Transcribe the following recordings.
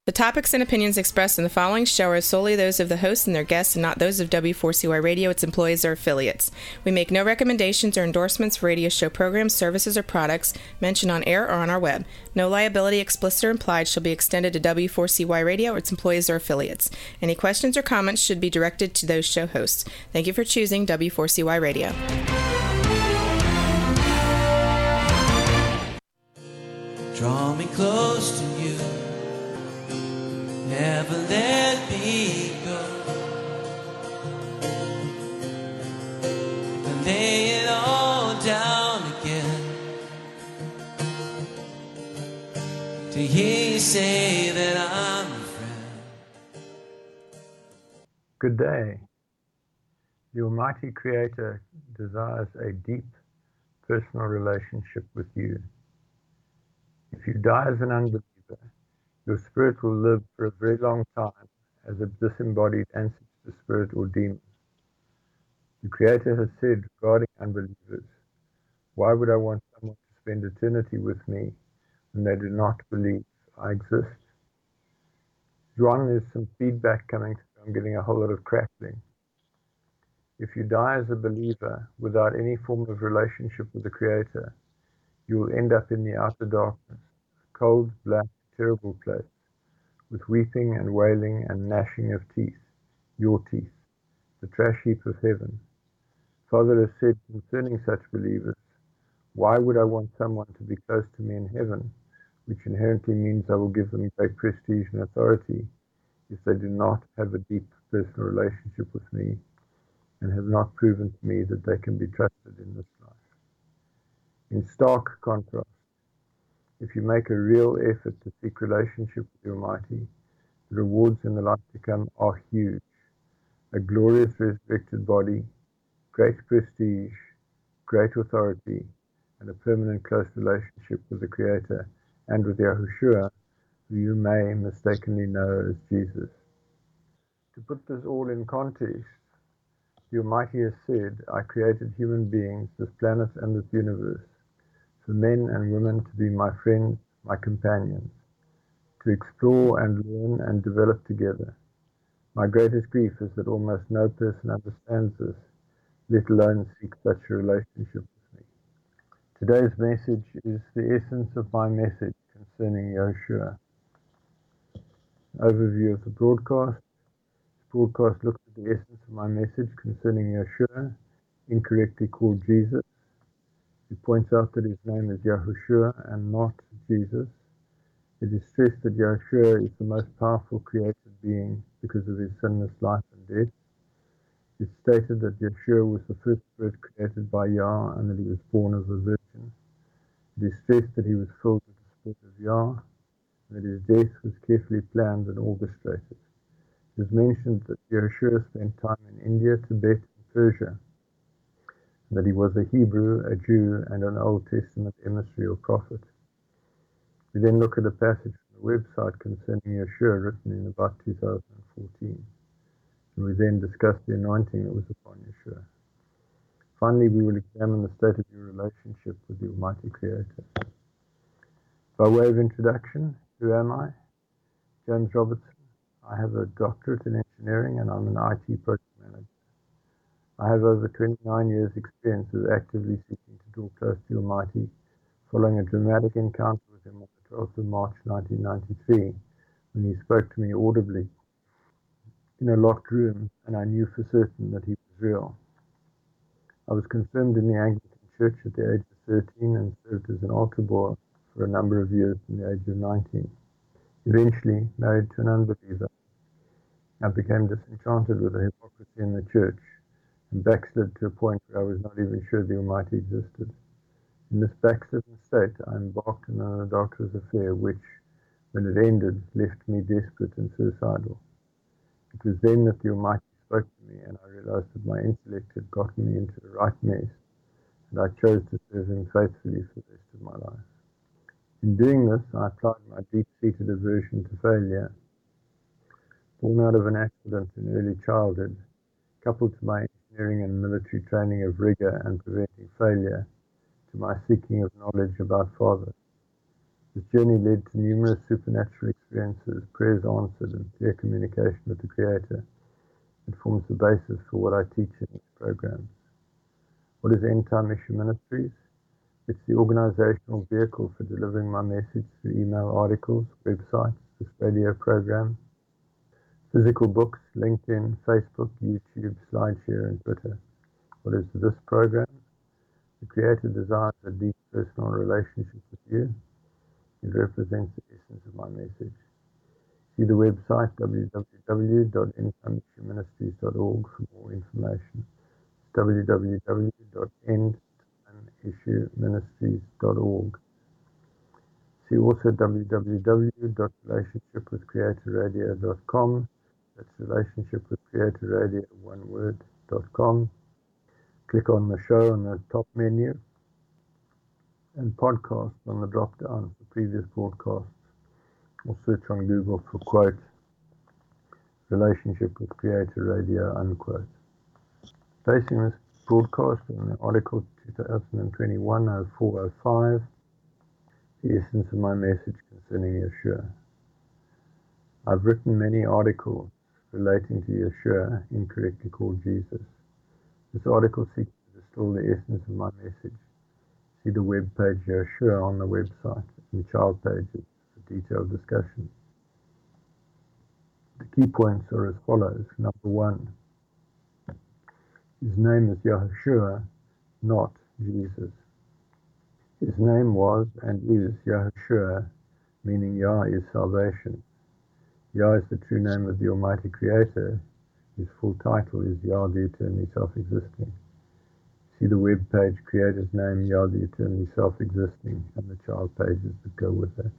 The topics and opinions expressed in the following show are solely those of the host and their guests and not those of W4CY Radio, its employees, or affiliates. We make no recommendations or endorsements for radio show programs, services, or products mentioned on air or on our web. No liability, explicit or implied, shall be extended to W4CY Radio or its employees or affiliates. Any questions or comments should be directed to those show hosts. Thank you for choosing W4CY Radio. Draw me close to you. Never let me go. And lay it all down again. To hear you say that I'm a friend. Good day. The Almighty Creator desires a deep personal relationship with you. If you die as an unbeliever, your spirit will live for a very long time as a disembodied ancestor spirit or demon. The Creator has said regarding unbelievers, why would I want someone to spend eternity with me when they do not believe I exist? John, there's some feedback coming through. I'm getting a whole lot of crackling. If you die as a believer without any form of relationship with the Creator, you will end up in the outer darkness, a cold, black, terrible place, with weeping and wailing and gnashing of teeth, your teeth, the trash heap of heaven. Father has said concerning such believers, why would I want someone to be close to me in heaven, which inherently means I will give them great prestige and authority, if they do not have a deep personal relationship with me and have not proven to me that they can be trusted in this life. In stark contrast, if you make a real effort to seek relationship with the Almighty, the rewards in the life to come are huge. A glorious resurrected body, great prestige, great authority, and a permanent close relationship with the Creator and with Yahushua, who you may mistakenly know as Jesus. To put this all in context, the Almighty has said, I created human beings, this planet and this universe, for men and women to be my friends, my companions, to explore and learn and develop together. My greatest grief is that almost no person understands this, let alone seek such a relationship with me. Today's message is the essence of my message concerning Yahushua. Overview of the broadcast. This broadcast looks at the essence of my message concerning Yahushua, incorrectly called Jesus. He points out that his name is Yahushua and not Jesus. It is stressed that Yahushua is the most powerful created being because of his sinless life and death. It's stated that Yeshua was the first spirit created by Yah and that he was born of a virgin. It is stressed that he was filled with the spirit of Yah and that his death was carefully planned and orchestrated. It is mentioned that Yeshua spent time in India, Tibet, and Persia, and that he was a Hebrew, a Jew, and an Old Testament emissary or prophet. We then look at a passage from the website concerning Yeshua written in about 2014. And we then discuss the anointing that was upon Yeshua. Finally, we will examine the state of your relationship with the Almighty Creator. By way of introduction, who am I? James Robertson. I have a doctorate in engineering and I'm an IT project manager. I have over 29 years' experience of actively seeking to draw close to the Almighty, following a dramatic encounter with him on the 12th of March 1993, when he spoke to me audibly in a locked room, and I knew for certain that he was real. I was confirmed in the Anglican Church at the age of 13 and served as an altar boy for a number of years from the age of 19. Eventually, married to an unbeliever, I became disenchanted with the hypocrisy in the church and backslid to a point where I was not even sure the Almighty existed. In this backslidden state, I embarked on an adulterous affair which, when it ended, left me desperate and suicidal. It was then that the Almighty spoke to me, and I realized that my intellect had gotten me into the right mess, and I chose to serve him faithfully for the rest of my life. In doing this, I applied my deep-seated aversion to failure, born out of an accident in early childhood, coupled to my engineering and military training of rigor and preventing failure, to my seeking of knowledge about Father. This journey led to numerous supernatural experiences, prayers answered, and clear communication with the Creator. It forms the basis for what I teach in these programs. What is End Time Issue Ministries? It's the organizational vehicle for delivering my message through email, articles, websites, this radio program, physical books, LinkedIn, Facebook, YouTube, SlideShare, and Twitter. What is this program? The Creator desires a deep personal relationship with you. It represents the essence of my message. See the website www.endtimeissueministries.org for more information. It's www.endtimeissueministries.org. See also www.relationshipwithcreatorradio.com. That's relationshipwithcreatorradio, one word.com. Click on the show on the top menu and podcast on the drop down for previous broadcasts, or search on Google for quote Relationship with Creator Radio unquote. Basing this broadcast on the article 2021-0405, the essence of my message concerning Yeshua. I've written many articles relating to Yeshua, incorrectly called Jesus. This article seeks to distill the essence of my message. See the web page Yeshua on the website and child pages for detailed discussion. The key points are as follows. Number 1, his name is Yahushua, not Jesus. His name was and is Yahushua, meaning Yah is salvation. Yah is the true name of the Almighty Creator. His full title is Yah, the eternally self-existing. See the web page, Creator's name, Yah, the eternally self-existing, and the child pages that go with it.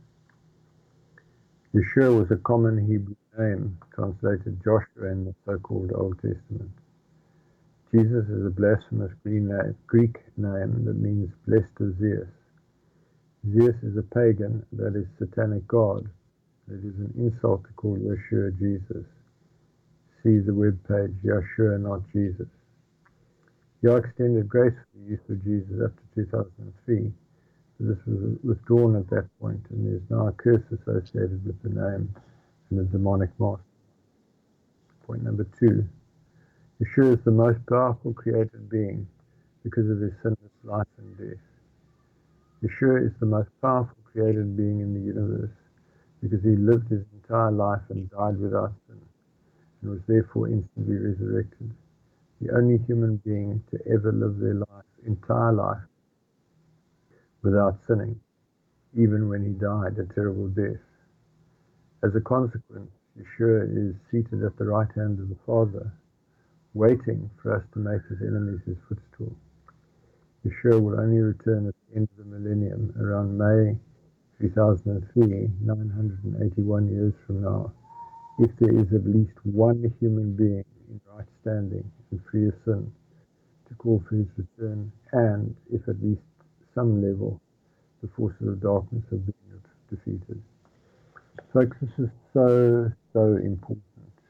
Yeshua was a common Hebrew name, translated Joshua in the so-called Old Testament. Jesus is a blasphemous Greek name that means blessed of Zeus. Zeus is a pagan, that is satanic god. It is an insult to call Yeshua Jesus. See the web page, Yeshua, not Jesus. Yah extended grace for the use of Jesus up to 2003. This was withdrawn at that point, and there is now a curse associated with the name and the demonic master. Point number 2. Yeshua is the most powerful created being because of his sinless life and death. Yeshua is the most powerful created being in the universe because he lived his entire life and died without sin, and was therefore instantly resurrected. The only human being to ever live their entire life without sinning, even when he died a terrible death. As a consequence, Yeshua is seated at the right hand of the Father, waiting for us to make his enemies his footstool. Yeshua will only return at the end of the millennium, around May 2003, 981 years from now, if there is at least one human being in right standing and free of sin to call for his return, and if at least some level the forces of darkness have been defeated. Folks, this is so important.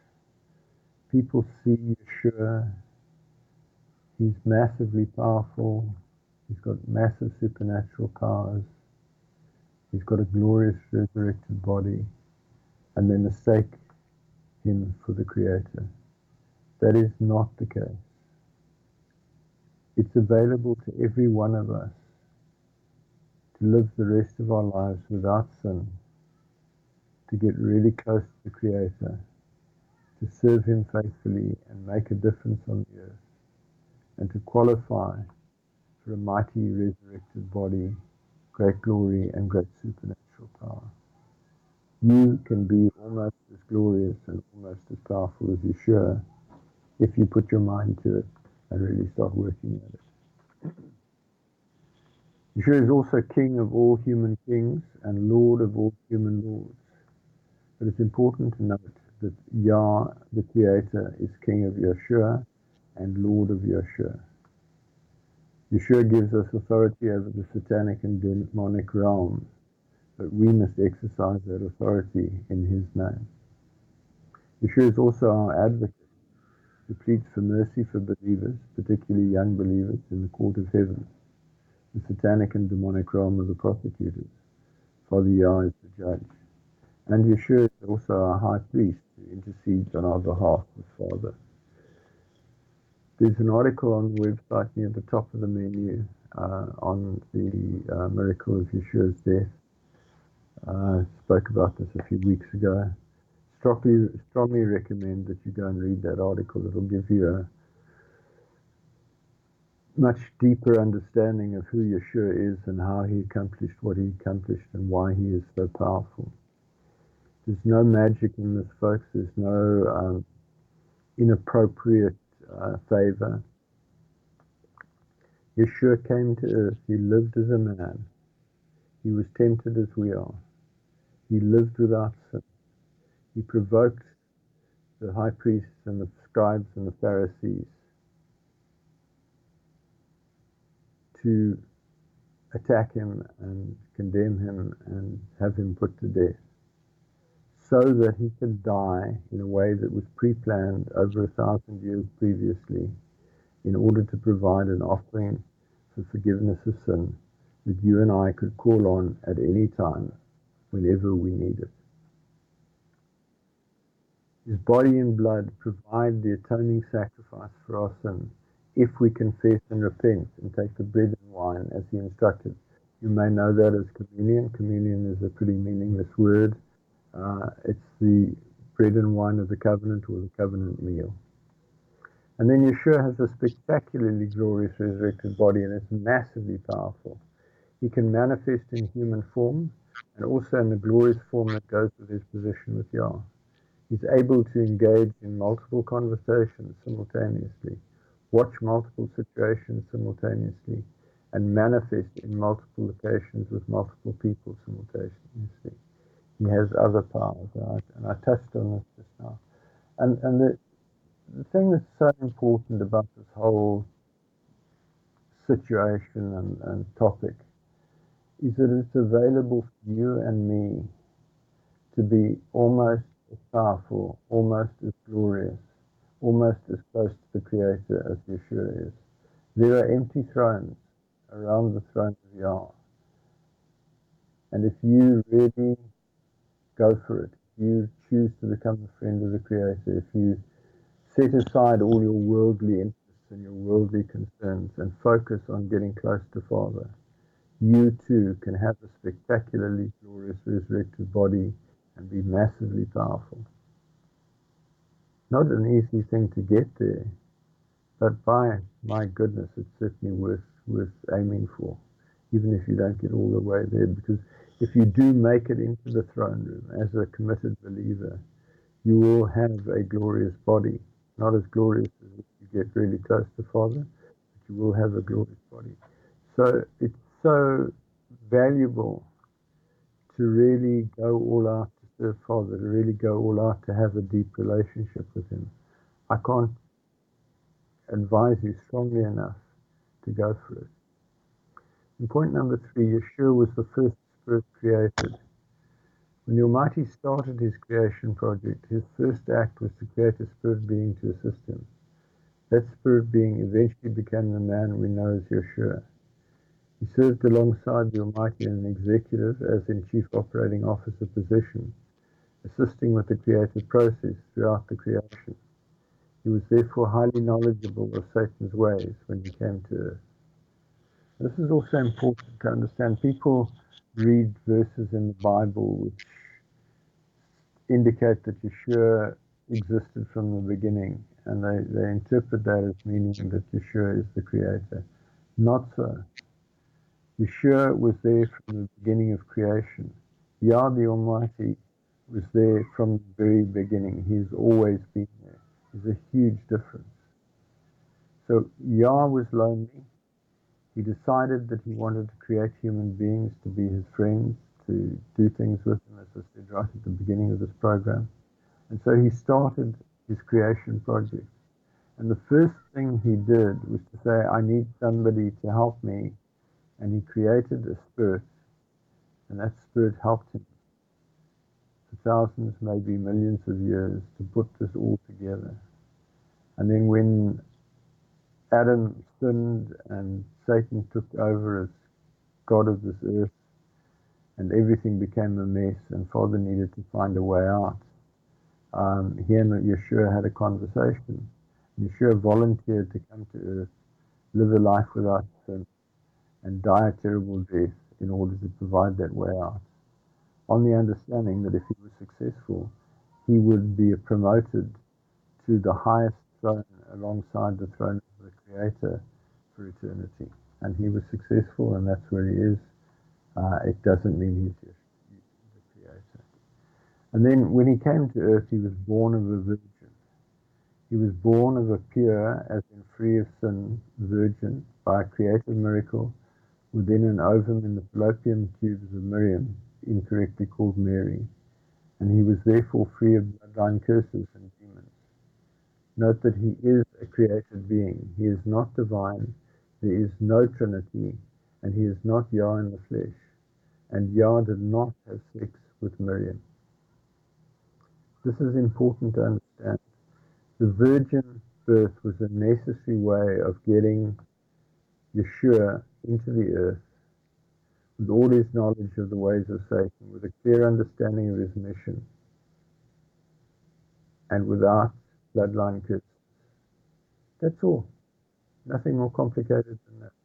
People see Yeshua, he's massively powerful, he's got massive supernatural powers, he's got a glorious resurrected body, and they mistake him for the Creator. That is not the case. It's available to every one of us to live the rest of our lives without sin, to get really close to the Creator, to serve him faithfully and make a difference on the earth, and to qualify for a mighty resurrected body, great glory and great supernatural power. You can be almost as glorious and almost as powerful as Yeshua if you put your mind to it and really start working at it. Yeshua is also King of all human kings and Lord of all human lords. But it's important to note that Yah, the Creator, is King of Yeshua and Lord of Yeshua. Yeshua gives us authority over the satanic and demonic realms, but we must exercise that authority in his name. Yeshua is also our advocate, who pleads for mercy for believers, particularly young believers, in the court of heaven, the satanic and demonic realm of the prosecutors. Father Yah is the judge. And Yeshua is also our high priest who intercedes on our behalf with Father. There's an article on the website near the top of the menu on the miracle of Yeshua's death. I spoke about this a few weeks ago. Strongly recommend that you go and read that article. It'll give you a much deeper understanding of who Yeshua is and how he accomplished what he accomplished and why he is so powerful. There's no magic in this, folks. There's no inappropriate favor. Yeshua came to earth. He lived as a man. He was tempted as we are. He lived without sin. He provoked the high priests and the scribes and the Pharisees to attack him and condemn him and have him put to death, so that he could die in a way that was pre-planned over 1,000 years previously, in order to provide an offering for forgiveness of sin that you and I could call on at any time, whenever we need it. His body and blood provide the atoning sacrifice for our sin, if we confess and repent and take the bread and wine as he instructed. You may know that as communion. Communion is a pretty meaningless word. It's the bread and wine of the covenant, or the covenant meal. And then Yeshua has a spectacularly glorious resurrected body, and it's massively powerful. He can manifest in human form and also in the glorious form that goes with his position with Yah. He's able to engage in multiple conversations simultaneously, watch multiple situations simultaneously, and manifest in multiple locations with multiple people simultaneously. He has other powers, right? And I touched on this just now. And the thing that's so important about this whole situation and topic is that it's available for you and me to be almost as powerful, almost as glorious, almost as close to the Creator as Yeshua is. There are empty thrones around the throne of Yah. And if you really go for it, if you choose to become a friend of the Creator, if you set aside all your worldly interests and your worldly concerns and focus on getting close to Father, you too can have a spectacularly glorious resurrected body and be massively powerful. Not an easy thing to get there, but by my goodness, it's certainly worth aiming for, even if you don't get all the way there, because if you do make it into the throne room as a committed believer, you will have a glorious body, not as glorious as if you get really close to Father, but you will have a glorious body. So it's so valuable to really go all out to serve Father, to really go all out to have a deep relationship with him. I can't advise you strongly enough to go for it. And point number 3, Yeshua was the first spirit created. When the Almighty started his creation project, his first act was to create a spirit being to assist him. That spirit being eventually became the man we know as Yeshua. He served alongside the Almighty in an executive, as in chief operating officer position, assisting with the creative process throughout the creation. He was therefore highly knowledgeable of Satan's ways when he came to earth. This is also important to understand. People read verses in the Bible which indicate that Yeshua existed from the beginning, and they interpret that as meaning that Yeshua is the creator. Not so. Yeshua was there from the beginning of creation. Yah the Almighty was there from the very beginning. He's always been there. There's a huge difference. So Yah was lonely. He decided that he wanted to create human beings to be his friends, to do things with him, as I said right at the beginning of this program. And so he started his creation project. And the first thing he did was to say, I need somebody to help me. And he created a spirit, and that spirit helped him for thousands, maybe millions of years to put this all together. And then when Adam sinned and Satan took over as God of this earth, and everything became a mess, and Father needed to find a way out. He and Yeshua had a conversation. Yeshua volunteered to come to earth, live a life without sin, and die a terrible death in order to provide that way out, on the understanding that if he was successful, he would be promoted to the highest throne alongside the throne of the Creator for eternity. And he was successful, and that's where he is. It doesn't mean he's just the Creator. And then when he came to earth, he was born of a virgin. He was born of a pure, as in free of sin, virgin, by a creative miracle, within an ovum in the fallopian tubes of Miriam, incorrectly called Mary, and he was therefore free of bloodline curses and demons. Note that he is a created being. He is not divine. There is no Trinity, and he is not Yah in the flesh. And Yah did not have sex with Miriam. This is important to understand. The virgin birth was a necessary way of getting Yeshua into the earth with all his knowledge of the ways of Satan, with a clear understanding of his mission, and without bloodline curses. That's all. Nothing more complicated than that.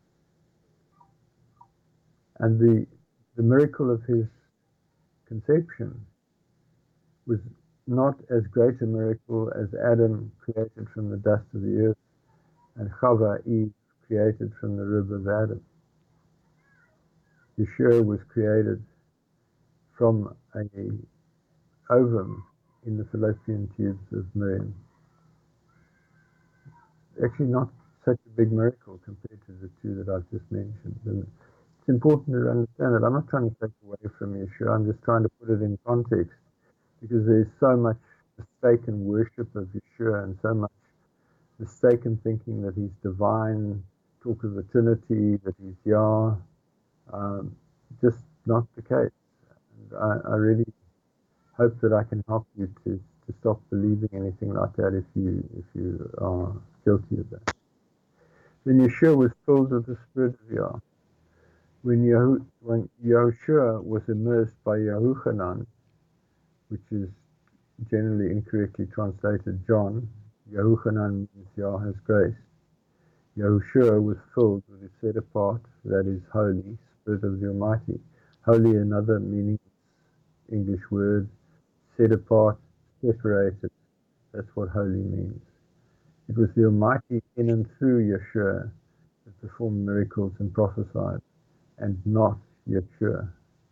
And the miracle of his conception was not as great a miracle as Adam created from the dust of the earth and Chava, Eve, created from the rib of Adam. Yeshua was created from an ovum in the fallopian tubes of Miriam. Actually not such a big miracle compared to the two that I've just mentioned. And it's important to understand that I'm not trying to take away from Yeshua, I'm just trying to put it in context, because there's so much mistaken worship of Yeshua and so much mistaken thinking that he's divine, talk of the Trinity, that he's Yah. Just not the case. And I really hope that I can help you to stop believing anything like that if you are guilty of that. Then Yeshua was filled with the Spirit of Yah. When Yahushua was immersed by Yahuchanan, which is generally incorrectly translated John, Yahuchanan means Yah has grace. Yahushua was filled with the set apart, that is holy, Spirit of the Almighty. Holy, another meaning English word, set apart, separated. That's what holy means. It was the Almighty in and through Yeshua that performed miracles and prophesied, and not Yeshua.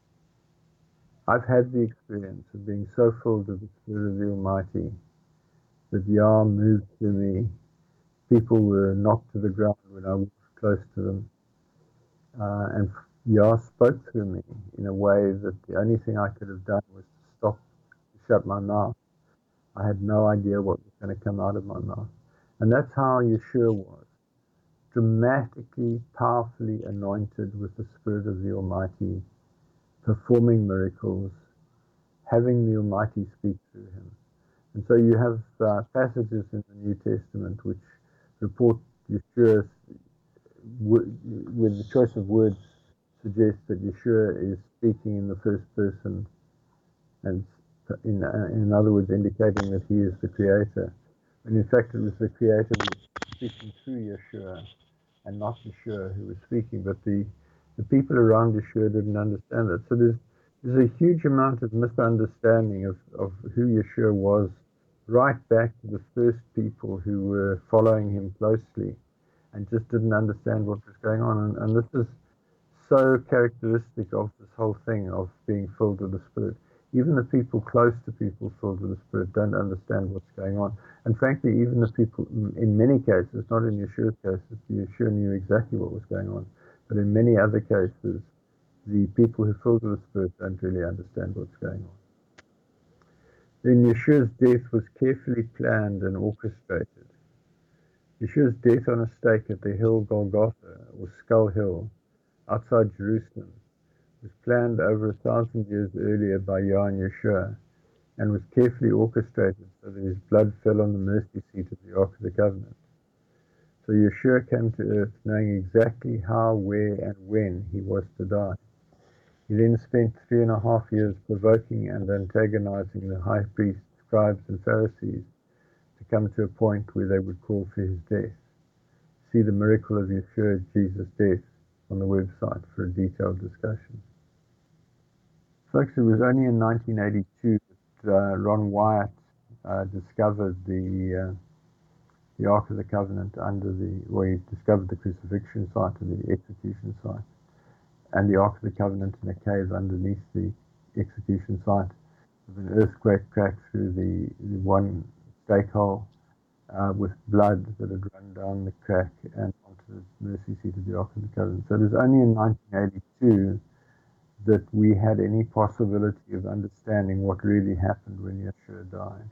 I've had the experience of being so filled with the Spirit of the Almighty that Yah moved through me. People were knocked to the ground when I was close to them. And Yah spoke through me in a way that the only thing I could have done was to shut my mouth. I had no idea what was going to come out of my mouth. And that's how Yeshua was. Dramatically, powerfully anointed with the Spirit of the Almighty, performing miracles, having the Almighty speak through him. And so you have passages in the New Testament which report Yeshua, with the choice of words, suggest that Yeshua is speaking in the first person, and in other words, indicating that he is the Creator. When in fact it was the Creator who was speaking through Yeshua, and not Yeshua who was speaking. But the people around Yeshua didn't understand that. So there's a huge amount of misunderstanding of who Yeshua was, right back to the first people who were following him closely and just didn't understand what was going on. And this is so characteristic of this whole thing of being filled with the Spirit. Even the people close to people filled with the Spirit don't understand what's going on. And frankly, even the people, in many cases, not in Yeshua's cases, Yeshua knew exactly what was going on, but in many other cases, the people who are filled with the Spirit don't really understand what's going on. Then Yeshua's death was carefully planned and orchestrated. Yeshua's death on a stake at the hill Golgotha, or Skull Hill, outside Jerusalem, was planned over 1,000 years earlier by Yah and Yeshua, and was carefully orchestrated so that his blood fell on the mercy seat of the Ark of the Covenant. So Yeshua came to earth knowing exactly how, where, and when he was to die. He then spent 3.5 years provoking and antagonizing the high priests, scribes, and Pharisees to come to a point where they would call for his death. See the miracle of Yeshua Jesus' death on the website for a detailed discussion. Folks, it was only in 1982 that Ron Wyatt discovered the Ark of the Covenant where he discovered the crucifixion site and the execution site, and the Ark of the Covenant in a cave underneath the execution site, with an earthquake cracked through the one stake hole, with blood that had run down the crack and onto the mercy seat of the Ark of the Covenant. So it was only in 1982 that we had any possibility of understanding what really happened when Yeshua died.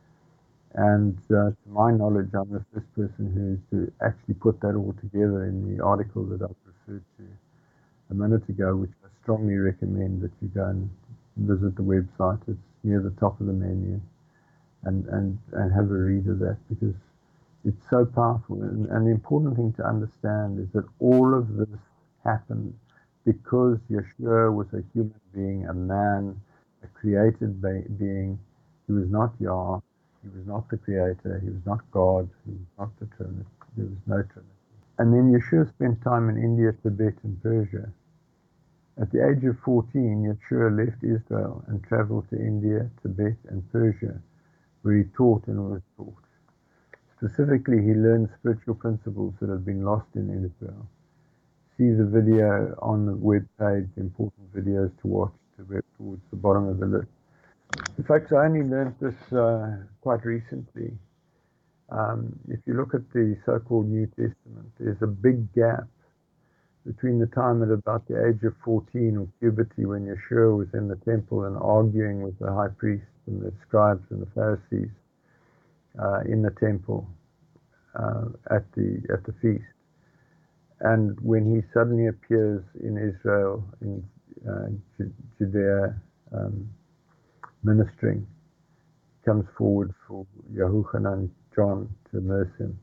And to my knowledge, I'm the first person who's to actually put that all together in the article that I've referred to a minute ago, which I strongly recommend that you go and visit the website. It's near the top of the menu, and have a read of that, because it's so powerful. And the important thing to understand is that all of this happened because Yeshua was a human being, a man, a created being. He was not Yah. He was not the creator. He was not God. He was not the Trinity. There was no Trinity. And then Yeshua spent time in India, Tibet, and Persia. At the age of 14, Yeshua left Israel and traveled to India, Tibet, and Persia, where he taught and was taught. Specifically, he learned spiritual principles that had been lost in Israel. See the video on the web page, important videos to watch, towards the bottom of the list. In fact, I only learned this quite recently. If you look at the so-called New Testament, there's a big gap between the time at about the age of 14 or puberty, when Yeshua was in the temple and arguing with the high priests and the scribes and the Pharisees in the temple at the feast, and when he suddenly appears in Israel, in Judea, ministering, comes forward for Yahuchanan, John, to immerse him.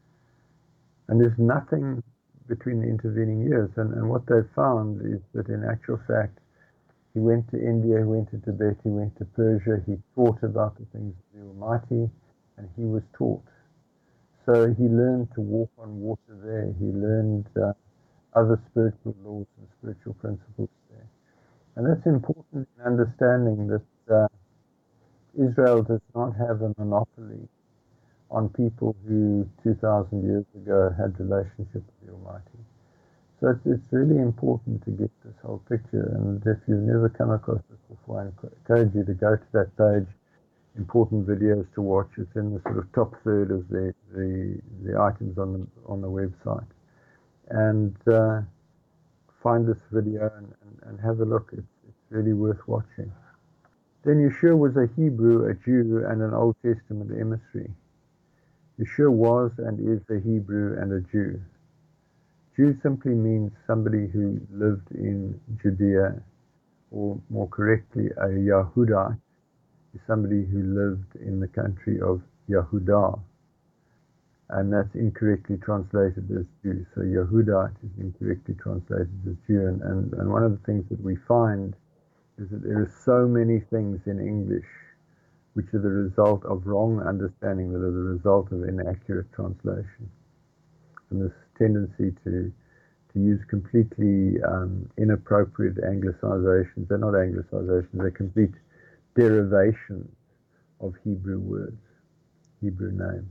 And there's nothing between the intervening years. And what they've found is that in actual fact, he went to India, he went to Tibet, he went to Persia, he taught about the things of the Almighty, and he was taught. So he learned to walk on water there. He learned other spiritual laws and spiritual principles there. And that's important in understanding that Israel does not have a monopoly on people who 2,000 years ago had relationship with the Almighty. So it's really important to get this whole picture. And if you've never come across this before, I encourage you to go to that page, important videos to watch. It's in the sort of top third of the items on the website. And find this video and have a look. It's really worth watching. Then Yeshua was a Hebrew, a Jew, and an Old Testament emissary. Yeshua was and is a Hebrew and a Jew. Jew simply means somebody who lived in Judea, or more correctly, a Yahudite is somebody who lived in the country of Yahudah, and that's incorrectly translated as Jew. So Yahudite is incorrectly translated as Jew, and one of the things that we find is that there are so many things in English which are the result of wrong understanding, that are the result of inaccurate translation. And this tendency to use completely inappropriate anglicizations. They're not anglicizations, they're complete derivations of Hebrew words, Hebrew names.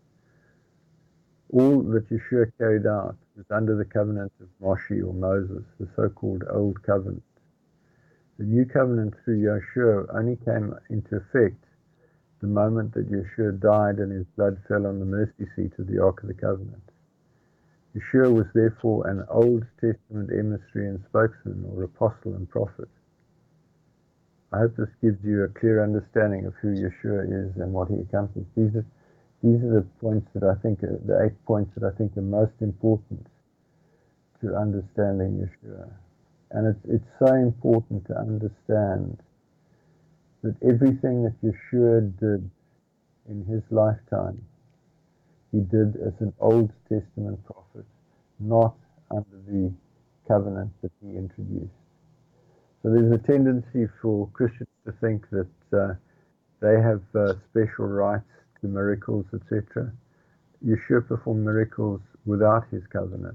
All that Yeshua carried out was under the covenant of Moshe, or Moses, the so-called Old Covenant. The New Covenant through Yeshua only came into effect the moment that Yeshua died and his blood fell on the mercy seat of the Ark of the Covenant. Yeshua was therefore an Old Testament emissary and spokesman, or apostle and prophet. I hope this gives you a clear understanding of who Yeshua is and what he accomplished. These are the points that I think are the 8 points that I think are most important to understanding Yeshua. And it's so important to understand that everything that Yeshua did in his lifetime, he did as an Old Testament prophet, not under the covenant that he introduced. So there's a tendency for Christians to think that they have special rights to miracles, etc. Yeshua performed miracles without his covenant.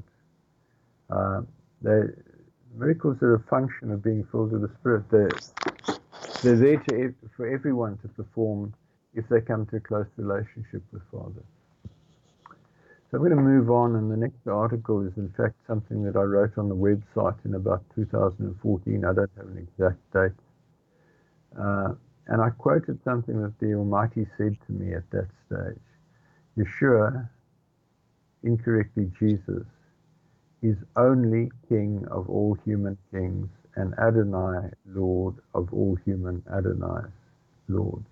Miracles are a function of being filled with the Spirit. They're there for everyone to perform if they come to a close relationship with Father. So I'm going to move on, and the next article is in fact something that I wrote on the website in about 2014. I don't have an exact date. And I quoted something that the Almighty said to me at that stage. Yeshua, incorrectly Jesus, is only King of all human kings, and Adonai, Lord of all human Adonais, lords.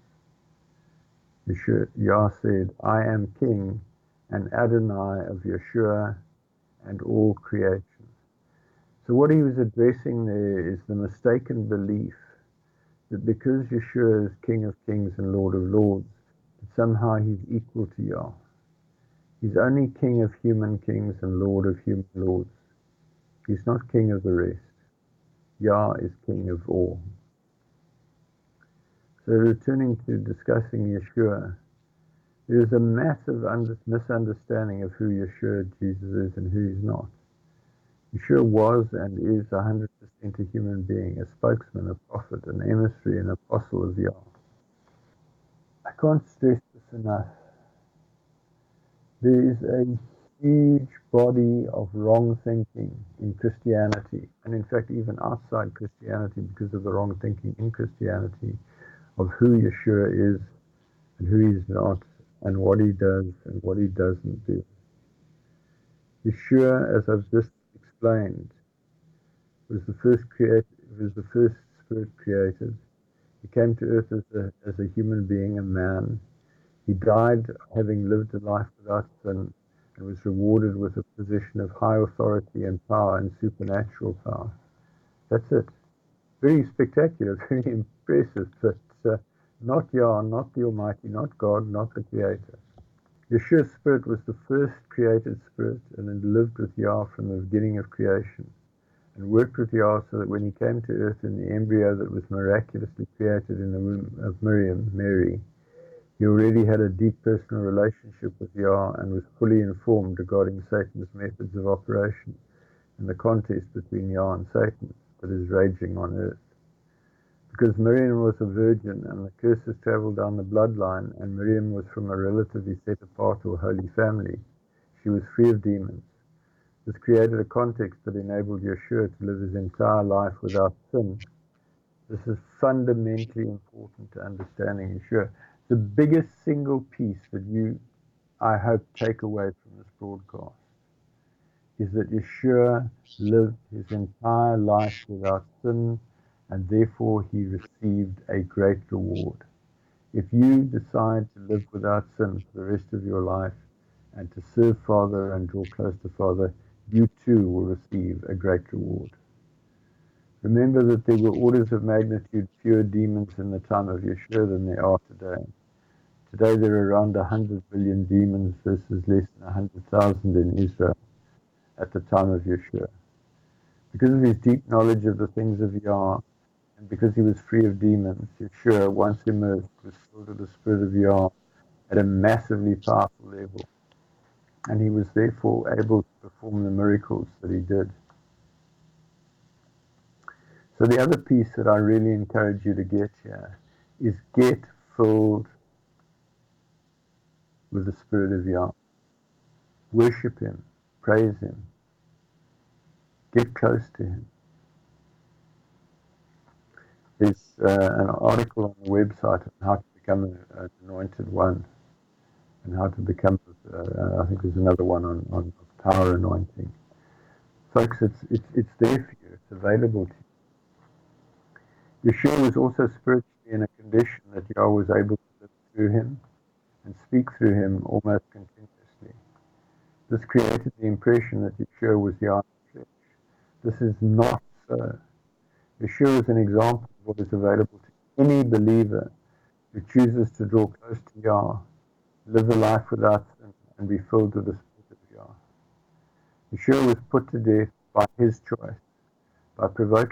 Yah said, I am King and Adonai of Yeshua and all creation. So what he was addressing there is the mistaken belief that because Yeshua is King of kings and Lord of lords, that somehow he's equal to Yah. He's only King of human kings and Lord of human lords. He's not King of the rest. Yah is King of all. So returning to discussing Yeshua, there is a massive misunderstanding of who Yeshua Jesus is and who he's not. Yeshua was and is 100% a human being, a spokesman, a prophet, an emissary, an apostle of Yah. I can't stress this enough. There is a huge body of wrong thinking in Christianity, and in fact even outside Christianity because of the wrong thinking in Christianity of who Yeshua is and who he's not and what he does and what he doesn't do. Yeshua, as I've just explained, was the first spirit created. He came to earth as a human being, a man. He died having lived a life without sin and was rewarded with a position of high authority and power and supernatural power. That's it. Very spectacular, very impressive, but not Yah, not the Almighty, not God, not the Creator. Yeshua's spirit was the first created spirit and had lived with Yah from the beginning of creation and worked with Yah so that when he came to earth in the embryo that was miraculously created in the womb of Mary, he already had a deep personal relationship with Yah and was fully informed regarding Satan's methods of operation and the contest between Yah and Satan that is raging on earth. Because Miriam was a virgin and the curses traveled down the bloodline, and Miriam was from a relatively set apart or holy family, she was free of demons. This created a context that enabled Yeshua to live his entire life without sin. This is fundamentally important to understanding Yeshua. The biggest single piece that you, I hope, take away from this broadcast is that Yeshua lived his entire life without sin, and therefore he received a great reward. If you decide to live without sin for the rest of your life and to serve Father and draw close to Father, you too will receive a great reward. Remember that there were orders of magnitude fewer demons in the time of Yeshua than there are today. Today there are around 100 billion demons versus less than 100,000 in Israel at the time of Yeshua. Because of his deep knowledge of the things of Yah, and because he was free of demons, Yeshua, once immersed, was filled with the Spirit of Yah at a massively powerful level. And he was therefore able to perform the miracles that he did. So the other piece that I really encourage you to get here is get filled with the Spirit of Yah. Worship him, praise him, get close to him. There's an article on the website on how to become an anointed one and how to become, I think there's another one on power anointing. Folks, it's there for you. It's available to you. Yeshua was also spiritually in a condition that Yah was able to live through him and speak through him almost continuously. This created the impression that Yeshua was Yah in flesh. This is not so. Yeshua is an example of what is available to any believer who chooses to draw close to Yah, live a life without sin, and be filled with the Spirit of Yah. Yeshua was put to death by his choice, by provoking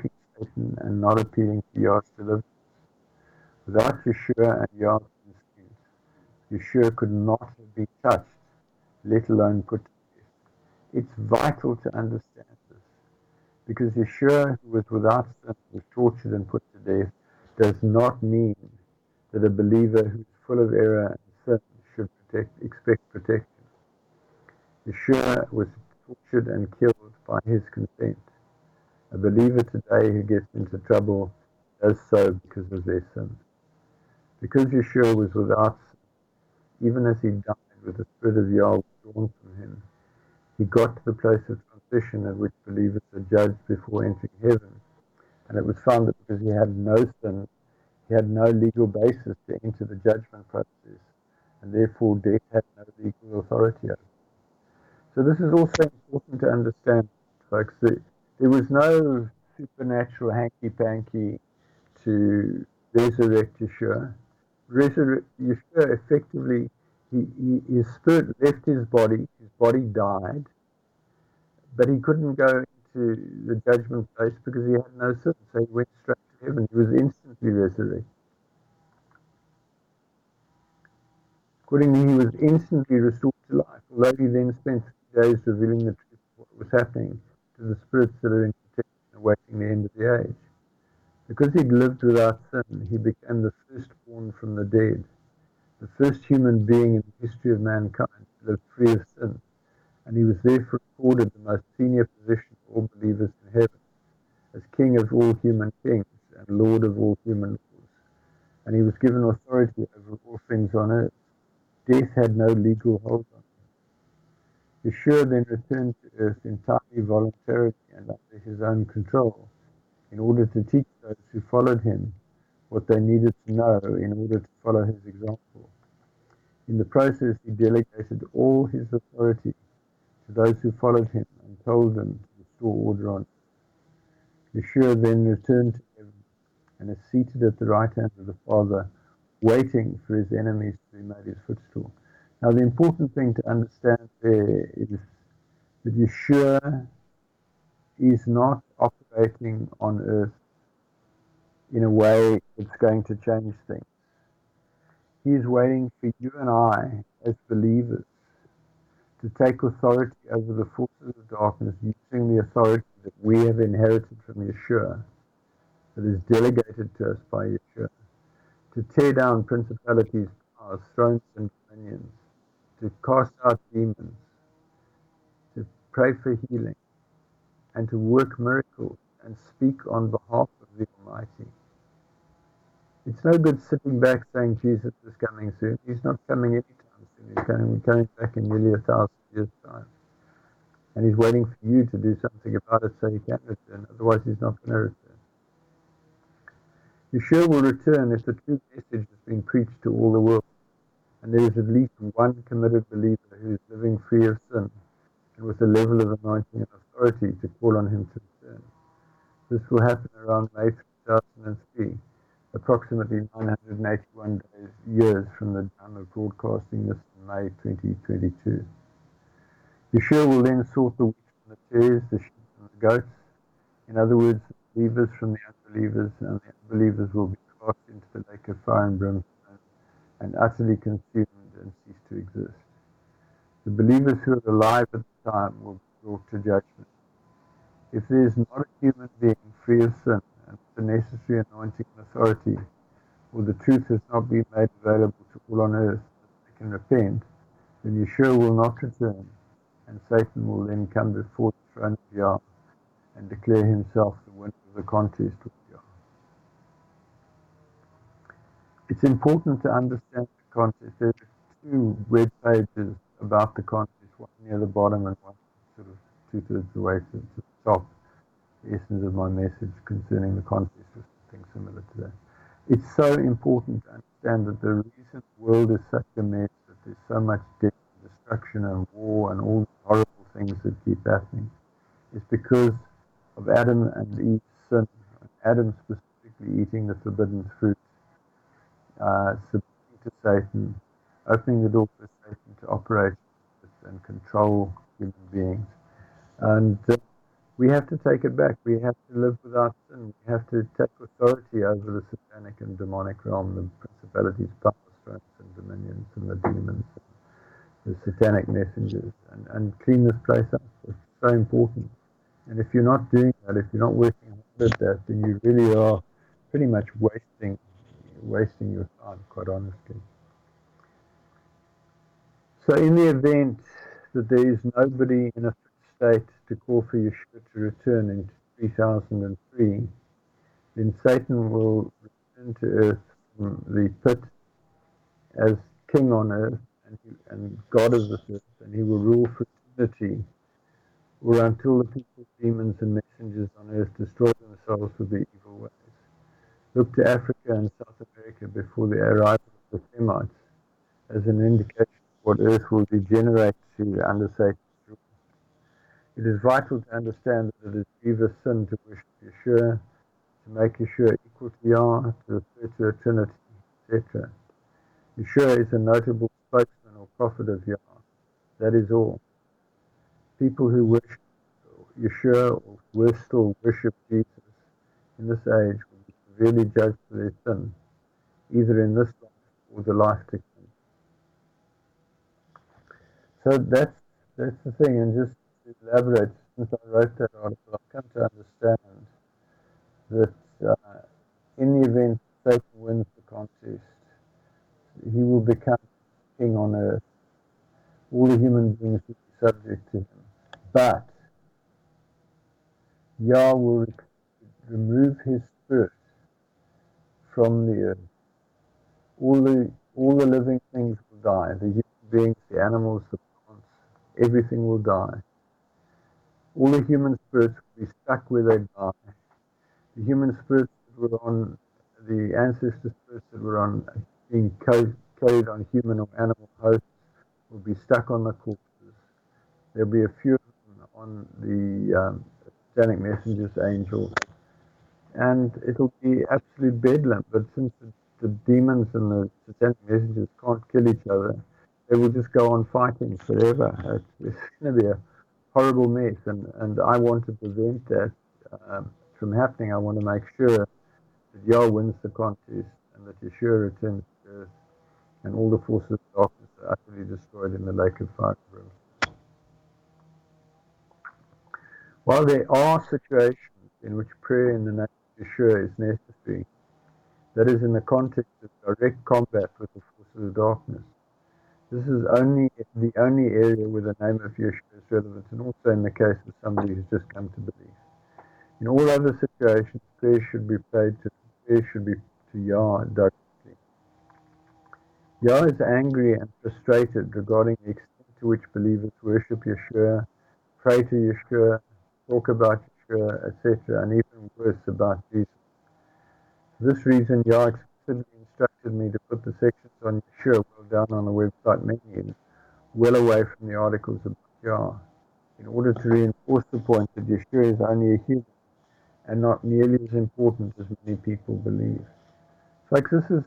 Satan and not appealing to Yah's deliverance. Without Yeshua and Yah's instinct, Yeshua could not have been touched, let alone put to death. It's vital to understand this, because Yeshua, who was without sin, was tortured and put to death, does not mean that a believer who is full of error and sin should expect protection. Yeshua was tortured and killed by his consent. A believer today who gets into trouble does so because of their sin. Because Yeshua was without sin, even as he died with the Spirit of Yahweh drawn from him, he got to the place of transition at which believers are judged before entering heaven. And it was found that because he had no sin, he had no legal basis to enter the judgment process, and therefore death had no legal authority over him. So this is also important to understand, folks, that there was no supernatural hanky-panky to resurrect Yeshua. Yeshua effectively, his spirit left his body died, but he couldn't go into the judgment place because he had no sin, so he went straight to heaven. He was instantly resurrected. Accordingly, he was instantly restored to life, although he then spent 3 days revealing the truth of what was happening to the spirits that are in protection awaiting the end of the age. Because he'd lived without sin, he became the firstborn from the dead, the first human being in the history of mankind to live free of sin, and he was therefore accorded the most senior position of all believers in heaven, as King of all human kings and Lord of all human laws, and he was given authority over all things on earth. Death had no legal hold on him. Yeshua then returned to earth entirely voluntarily and under his own control, in order to teach those who followed him what they needed to know in order to follow his example. In the process, he delegated all his authority to those who followed him and told them to restore order on earth. Yeshua then returned to heaven and is seated at the right hand of the Father, waiting for his enemies to be made his footstool. Now, the important thing to understand there is that Yeshua is not operating on earth in a way that's going to change things. He is waiting for you and I, as believers, to take authority over the forces of darkness using the authority that we have inherited from Yeshua, that is delegated to us by Yeshua, to tear down principalities, powers, thrones, and dominions, to cast out demons, to pray for healing, and to work miracles and speak on behalf of the Almighty. It's no good sitting back saying Jesus is coming soon. He's not coming anytime soon. He's coming back in nearly 1,000 years' time. And he's waiting for you to do something about it so he can return. Otherwise, he's not going to return. Yeshua will return if the true message has been preached to all the world, and there is at least one committed believer who is living free of sin and with a level of anointing and authority to call on him to return. This will happen around May 2003, approximately 981 years from the time of broadcasting this in May 2022. Yeshua will then sort the wheat from the tares, the sheep from the goats. In other words, the believers from the unbelievers, and the unbelievers will be cast into the lake of fire and brimstone and utterly consumed and cease to exist. The believers who are alive at the time will be brought to judgment. If there is not a human being free of sin and with the necessary anointing and authority, or the truth has not been made available to all on earth that they can repent, then Yeshua will not return, and Satan will then come before the throne of Yah and declare himself the winner of the contest with Yah. It's important to understand the contest. There are 2 web pages about the contest, one near the bottom and one sort of 2/3 of the way to the top. The essence of my message concerning the contest was something similar to that. It's so important to understand that the reason the world is such a mess, that there's so much death and destruction and war and all the horrible things that keep happening, is because of Adam and Eve's sin. Adam specifically eating the forbidden fruit, submitting to Satan, opening the door for Satan to operate and control human beings. And We have to take it back. We have to live without sin. We have to take authority over the satanic and demonic realm, the principalities, powers, strengths, and dominions, and the demons, and the satanic messengers, and clean this place up. It's so important. And if you're not doing that, if you're not working hard at that, then you really are pretty much wasting your time, quite honestly. So in the event that there is nobody in a fit state to call for Yeshua to return in 3003, then Satan will return to earth from the pit as king on earth and God of this earth, and he will rule for eternity, or until the people, demons, and messengers on earth destroy themselves with their evil ways. Look to Africa and South America before the arrival of the Semites as an indication of what earth will degenerate to under Satan's rule. It is vital to understand that it is grievous sin to worship Yeshua, to make Yeshua equal to Yah, to refer to a Trinity, etc. Yeshua is a notable spokesman or prophet of Yah. That is all. People who worship Yeshua or worse still worship Jesus in this age will be severely judged for their sin, either in this life or the life to come. So that's the thing, and just to elaborate, since I wrote that article, I've come to understand that in the event Satan wins the contest, he will become king on earth. All the human beings will be subject to him. But Yah will remove his spirit from the earth. All the living things will die. The human beings, the animals, the plants, everything will die. All the human spirits will be stuck where they die. The human spirits that were on, the ancestor spirits that were on being carried on human or animal hosts will be stuck on the corpses. There'll be a few of them on the satanic messengers, angels, and it'll be absolute bedlam. But since the demons and the satanic messengers can't kill each other, they will just go on fighting forever. It's going to be a horrible mess, and I want to prevent that from happening. I want to make sure that Yah wins the contest and that Yeshua returns to earth and all the forces of darkness are utterly destroyed in the lake of fire. While there are situations in which prayer in the name of Yeshua is necessary, that is in the context of direct combat with the forces of darkness, this is the only area where the name of Yeshua is relevant, and also in the case of somebody who's just come to believe. In all other situations, prayer should be to Yah directly. Yah is angry and frustrated regarding the extent to which believers worship Yeshua, pray to Yeshua, talk about Yeshua, etc., and even worse, about Jesus. For this reason, Yah explicitly instructed me to put the sections on Yeshua well down on the website menu, well away from the articles about Yah, in order to reinforce the point that Yeshua is only a human and not nearly as important as many people believe. Like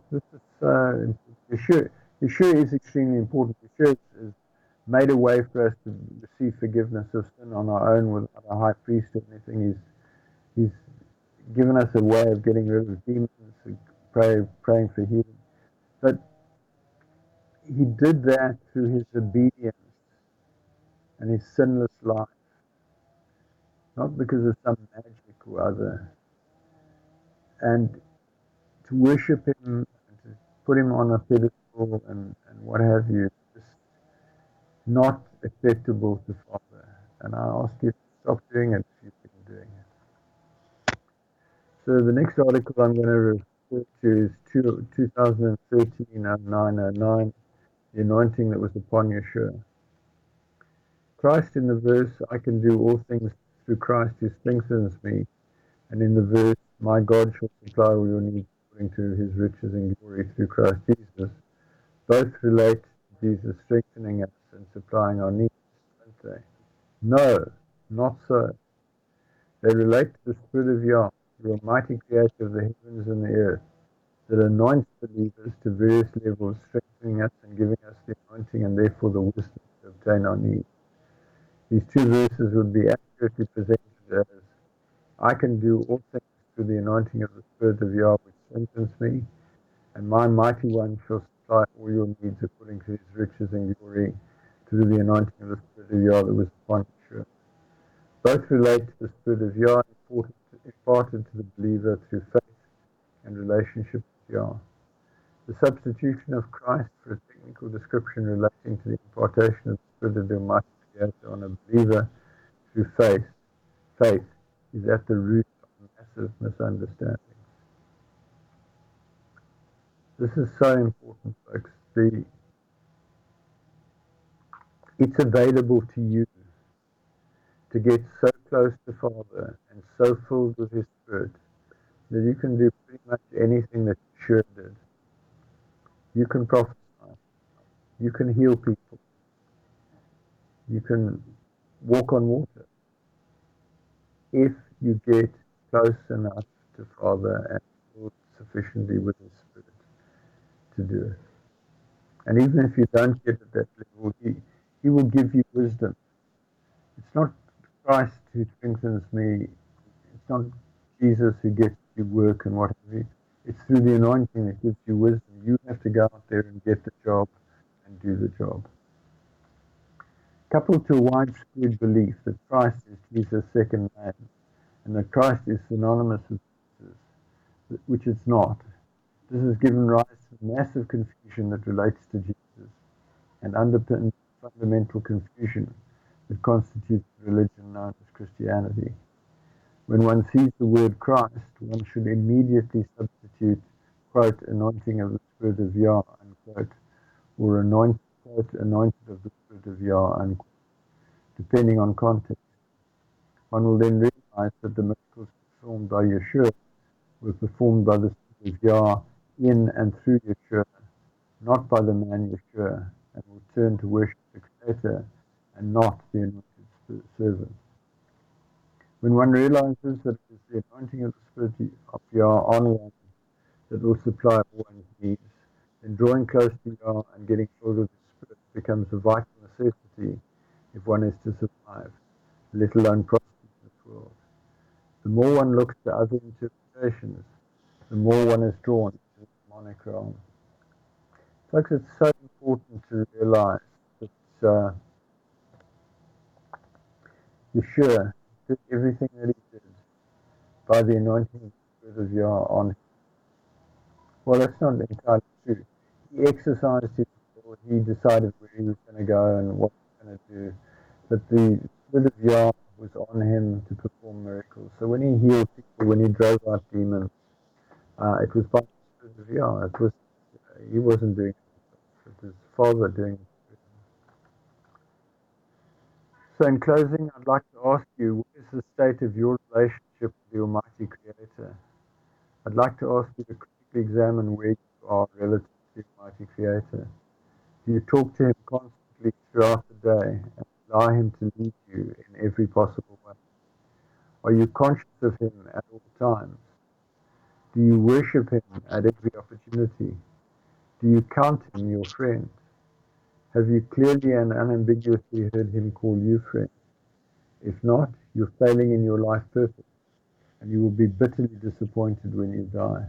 Yeshua is extremely important. Yeshua has made a way for us to receive forgiveness of sin on our own without a high priest or anything. He's given us a way of getting rid of demons, praying for healing. But he did that through his obedience and his sinless life, not because of some magic or other. And to worship him and to put him on a pedestal and what have you, is not acceptable to Father. And I ask you to stop doing it if you've been doing it. So the next article I'm going to refer to is 2013-0909, the anointing that was upon Yeshua. Christ in the verse, I can do all things through Christ who strengthens me, and in the verse, my God shall supply all your needs according to his riches and glory through Christ Jesus, both relate to Jesus strengthening us and supplying our needs, don't they? No, not so. They relate to the Spirit of Yah, the Almighty Creator of the heavens and the earth, that anoints believers to various levels, strengthening us and giving us the anointing and therefore the wisdom to obtain our needs. These two verses would be accurately presented I can do all things through the anointing of the Spirit of Yah, which strengthens me, and my mighty one shall supply all your needs according to his riches and glory through the anointing of the Spirit of Yah that was upon Yeshua. Both relate to the Spirit of Yah, imparted to the believer through faith and relationship with Yah. The substitution of Christ for a technical description relating to the impartation of the Spirit of the Almighty Creator on a believer through faith is at the root of massive misunderstanding. This is so important, folks. It's available to you to get so close to Father and so filled with His Spirit that you can do pretty much anything that Yeshua did. You can prophesy. You can heal people. You can walk on water if you get close enough to Father and filled sufficiently with His Spirit to do it. And even if you don't get at that level, He will give you wisdom. It's not Christ who strengthens me. It's not Jesus who gets you work and what have you. It's through the anointing that gives you wisdom. You have to go out there and get the job and do the job. Coupled to a widespread belief that Christ is Jesus' second name and that Christ is synonymous with Jesus, which it's not, this has given rise to massive confusion that relates to Jesus and underpins fundamental confusion that constitutes the religion known as Christianity. When one sees the word Christ, one should immediately substitute, quote, anointing of the Spirit of Yah, unquote, or anointed of the Spirit of Yah, unquote, depending on context. One will then realize that the miracles performed by Yeshua were performed by the Spirit of Yah in and through Yeshua, not by the man Yeshua, and will turn to worship the Creator and not the anointed servant. When one realizes that it is the anointing of the Spirit of Yah on one that will supply all one's needs, then drawing close to Yah and getting filled with the Spirit becomes a vital necessity if one is to survive, let alone prosper in this world. The more one looks to other interpretations, the more one is drawn to the demonic realm. Folks, it's so important to realize that Yeshua did everything that he did by the anointing of the Spirit of Yah on him. Well, that's not entirely true. He exercised his will, he decided where he was going to go and what he was going to do. But the Spirit of Yah was on him to perform miracles. So when he healed people, when he drove out demons, it was by the Spirit of Yah. He wasn't doing it. It was Father doing it. So in closing, I'd like to ask you, what is the state of your relationship with the Almighty Creator? I'd like to ask you to critically examine where you are relative to the Almighty Creator. Do you talk to Him constantly throughout the day and allow Him to lead you in every possible way? Are you conscious of Him at all times? Do you worship Him at every opportunity? Do you count Him your friend? Have you clearly and unambiguously heard Him call you friend? If not, you're failing in your life purpose, and you will be bitterly disappointed when you die.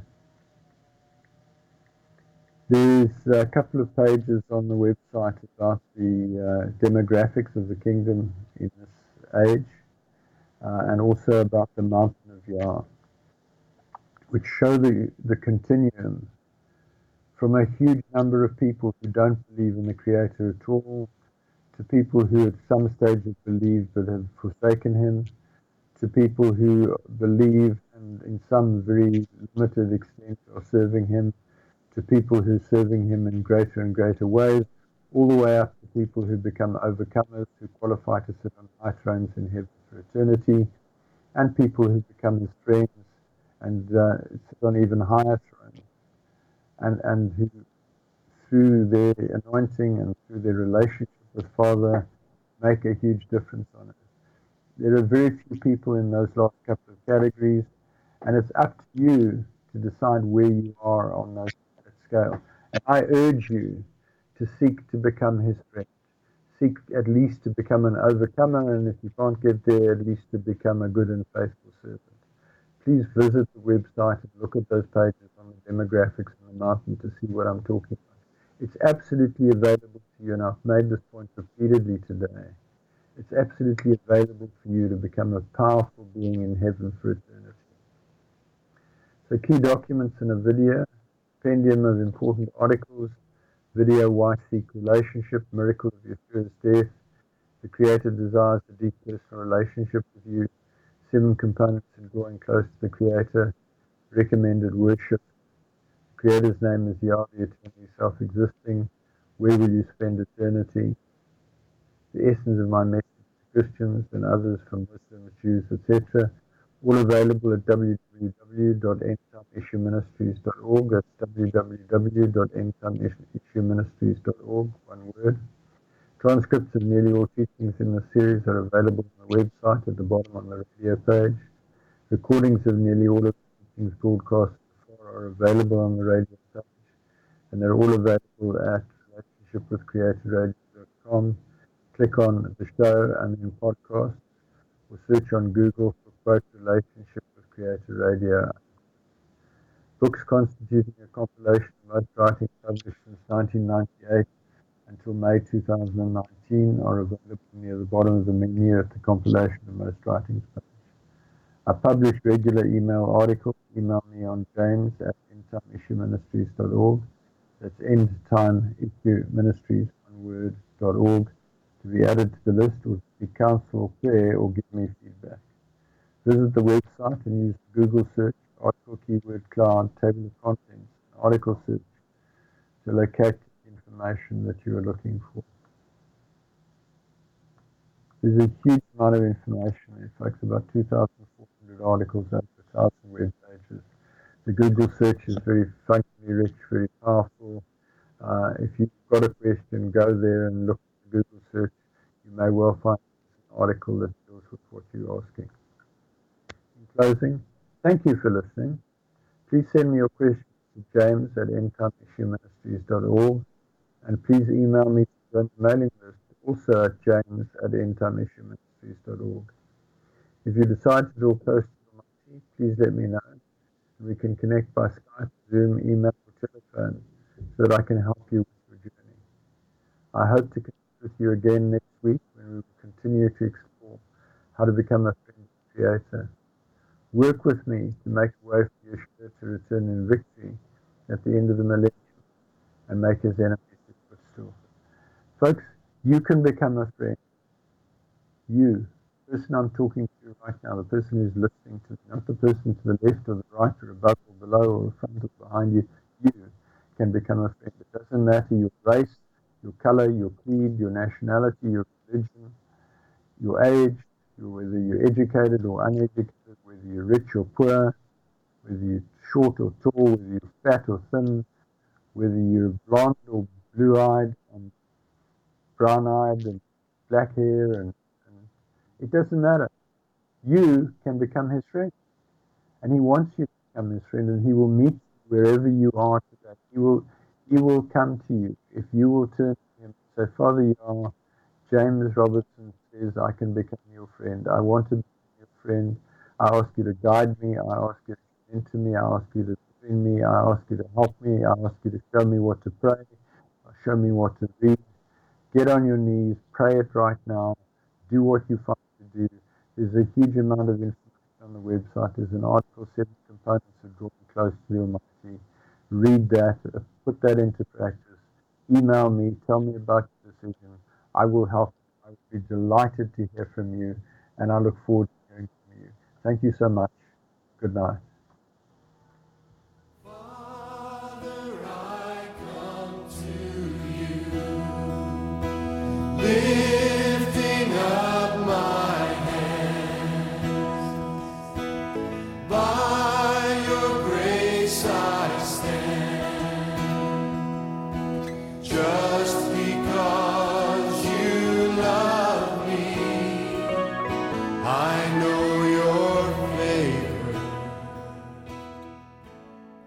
There's a couple of pages on the website about the demographics of the kingdom in this age, and also about the mountain of Yah, which show the continuum from a huge number of people who don't believe in the Creator at all, to people who at some stage have believed but have forsaken Him, to people who believe and in some very limited extent are serving Him, to people who are serving Him in greater and greater ways, all the way up to people who become overcomers, who qualify to sit on high thrones in heaven for eternity, and people who become His friends and sit on even higher thrones, and who, through their anointing and through their relationship with Father, make a huge difference on it. There are very few people in those last couple of categories, and it's up to you to decide where you are on that scale. And I urge you to seek to become His friend. Seek at least to become an overcomer, and if you can't get there, at least to become a good and faithful servant. please visit the website and look at those pages on the demographics on the mountain to see what I'm talking about. It's absolutely available to you, and I've made this point repeatedly today. It's absolutely available for you to become a powerful being in heaven for eternity. So key documents in a video, compendium of important articles, video Why Seek Relationship, Miracle of Yeshua's Death, the Creator desires a deep personal relationship with you, 7 components in drawing close to the Creator, recommended worship, the Creator's name is Yahweh, eternally self-existing, where will you spend eternity, the essence of my message to Christians and others from Muslims, Jews, etc., all available at www.endtimeissueministries.org. That's www.endtimeissueministries.org, one word. Transcripts of nearly all teachings in the series are available on the website at the bottom on the radio page. Recordings of nearly all of the teachings broadcast so far are available on the radio page, and they're all available at relationshipwithcreatorradio.com. Click on the show and then podcast, or search on Google for quote Relationship with Creator Radio. Books constituting a compilation of most writings published since 1998 until May 2019 are available near the bottom of the menu at the compilation of most writings page. I publish regular email articles. Email me on james@endtimeissueministries.org. That's endtimeissueministries.org to be added to the list, or to seek counsel or prayer, or give me feedback. Visit the website and use the Google search, article keyword cloud, table of contents, article search to locate the information that you are looking for. There's a huge amount of information there, folks, about 2,400 articles, over 1,000 web pages. The Google search is very functionally rich, very powerful. If you've got a question, go there and look at the Google search. You may well find an article that deals with what you're asking. In closing, thank you for listening. Please send me your questions to james@endtimeissueministries.org, and please email me to the mailing list, also at james@endtimeissueministries.org. If you decide to draw close to the Almighty, please let me know, and we can connect by Skype, Zoom, email, or telephone so that I can help you with your journey. I hope to connect with you again next week when we will continue to explore how to become a friend of the Creator. Work with me to make a way for Yeshua to return in victory at the end of the millennium and make his enemies his footstool. Folks, you can become a friend. You, the person I'm talking to right now, the person who's listening to me, not the person to the left or the right or above or below or front or behind you, you can become a friend. It doesn't matter your race, your color, your creed, your nationality, your religion, your age, whether you're educated or uneducated, whether you're rich or poor, whether you're short or tall, whether you're fat or thin, whether you're blonde or blue-eyed and brown-eyed and black hair, and it doesn't matter. You can become his friend. And he wants you to become his friend, and he will meet you wherever you are today. He will come to you if you will turn to him and say, Father, you are James Robertson says, I can become your friend. I want to become your friend. I ask you to guide me. I ask you to mentor me. I ask you to train me. I ask you to help me. I ask you to show me what to pray. Show me what to read. Get on your knees. Pray it right now. Do what you find to do. There's a huge amount of information on the website. There's an article, 7 components of drawing close to the Almighty. Read that. Put that into practice. Email me. Tell me about your decision. I will help. I would be delighted to hear from you, and I look forward to hearing from you. Thank you so much. Good night.